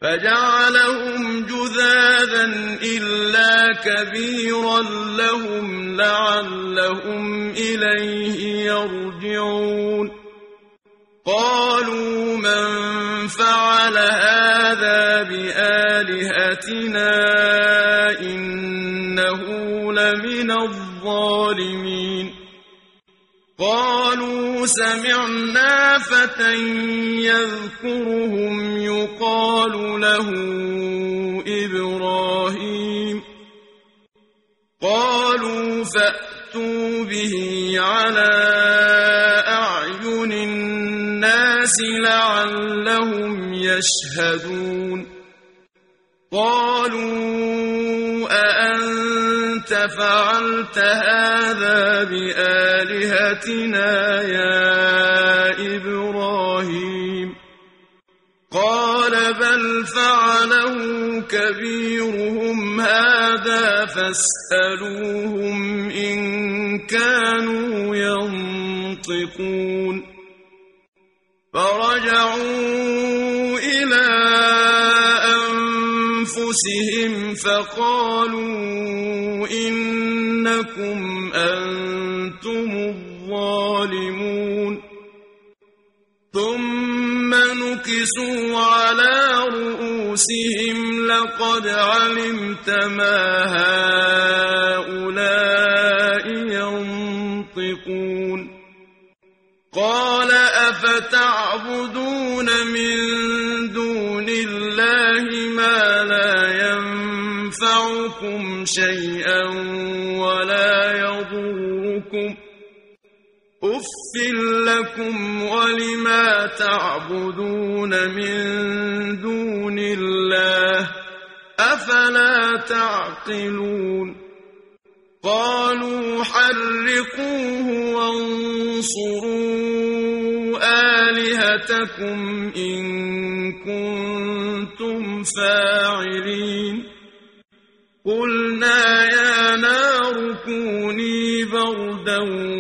فجعلهم جذاذا إلا كبيرا لهم لعلهم إليه يرجعون قالوا من فعل هذا بآلهتنا إنه لمن الظالمين قالوا سمعنا فتى يذكرهم يقال له إبراهيم قالوا فأتوا به على أعين الناس لعلهم يشهدون قالوا أأنت فعلت هذا بآلهتنا يا إبراهيم قال بل فعله كبيرهم هذا فاسألوهم إن كانوا ينطقون فرجعوا إلى أنفسهم فقالوا إنكم أنتم الظالمون ثم نكسوا على رؤوسهم لقد علمت ما هؤلاء ينطقون قال أفتعبدون من دون الله ما لا ينفعكم شيئا ولا يضركم أف لكم ولما تعبدون من دون الله أفلا تعقلون قالوا حرقوه وانصروا آلهتكم إن كنتم فاعلين قلنا يا نار كوني بردا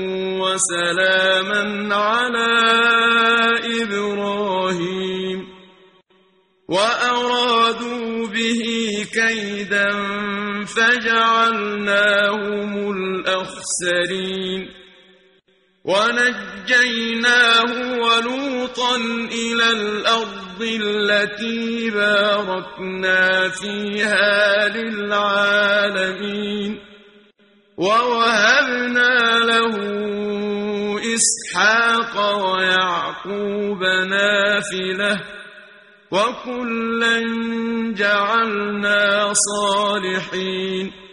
وسلاما على إبراهيم وأرادوا به كيدا فجعلناهم الأخسرين ونجيناه ولوطا إلى الأرض التي باركنا فيها للعالمين ووهبنا له إسحاق ويعقوب نافلة وكلا جعلنا صالحين